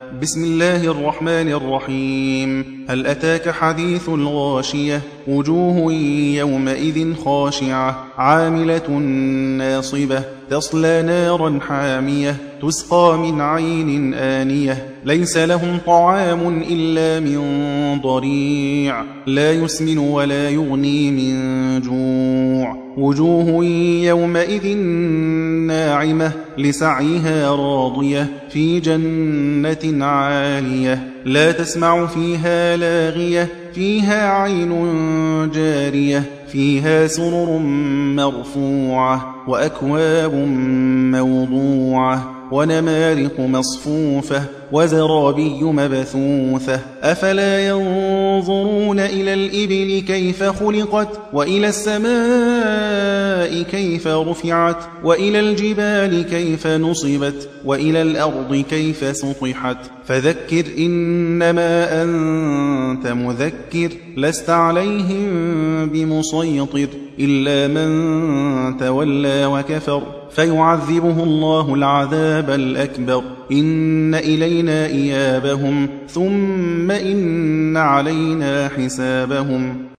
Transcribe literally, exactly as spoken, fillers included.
بسم الله الرحمن الرحيم. هل أتاك حديث الغاشية؟ وجوه يومئذ خاشعة عاملة ناصبة تصلى نارا حامية تسقى من عين آنية ليس لهم طعام إلا من ضريع لا يسمن ولا يغني من جوع. وجوه يومئذ ناعمة لسعيها راضية في جنة عالية لا تسمع فيها لاغية فيها عين جارية فيها سرر مرفوعة وأكواب موضوعة ونمارق مصفوفة وزرابي مبثوثة أفلا ينظرون إلى الإبل كيف خلقت وإلى السماء كيف رفعت وإلى الجبال كيف نصبت وإلى الأرض كيف سطحت فذكر إنما أنت مذكر لست عليهم بمسيطر إلا من تولى وكفر فيعذبه الله العذاب الأكبر إن إلينا إيابهم ثم إن علينا حسابهم.